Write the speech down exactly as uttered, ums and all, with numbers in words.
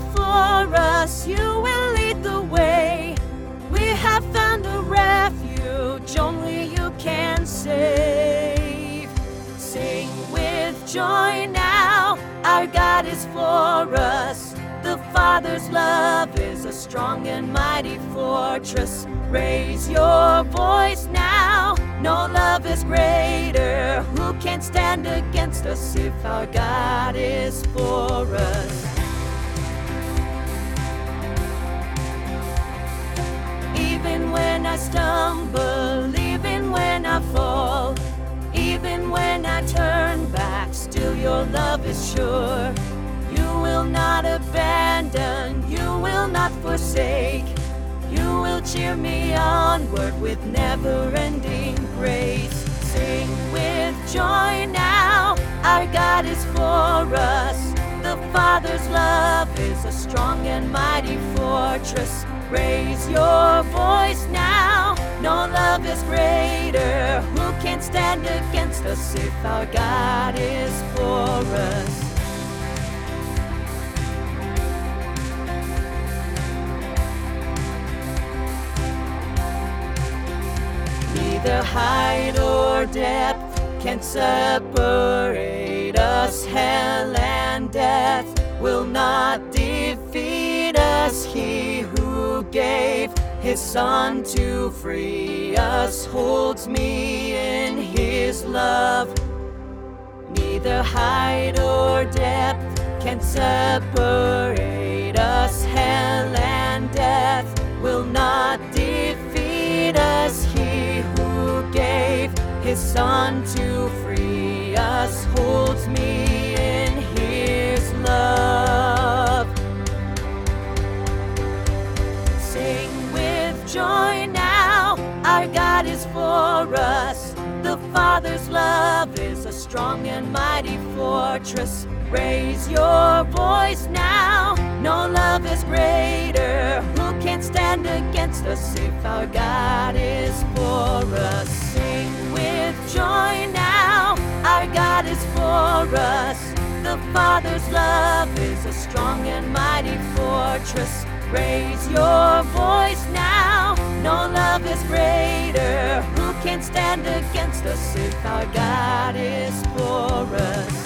for us, you will lead the way. We have found a refuge only you can save. Sing with joy now, our God is for us. The Father's love is a strong and mighty fortress. Raise your voice now, no love is greater. Who can stand against us if our God is for us? Even when I stumble, even when I fall, even when I turn back, still your love is sure. You will not abandon, you will not forsake. You will cheer me onward with never-ending grace. Sing with joy now, our God is for us. The Father's love is a strong and mighty fortress. Raise your voice now, no love is greater. Who can stand against us if our God is for us? Neither height or depth can separate us. Hell and death will not defeat us. He who gave his Son to free us holds me in his love. Neither height or depth can separate us. Hell and death will not defeat us. He who gave his Son to free us holds me in his love. Sing with joy now, our God is for us. The Father's love is a strong and mighty fortress. Raise your voice now, no love is greater. Who can stand against us if our God is for us? Sing with joy now, our God is for us. The Father's love is a strong and mighty fortress. Raise your voice now, no love is greater. Who can stand against us if our God is for us?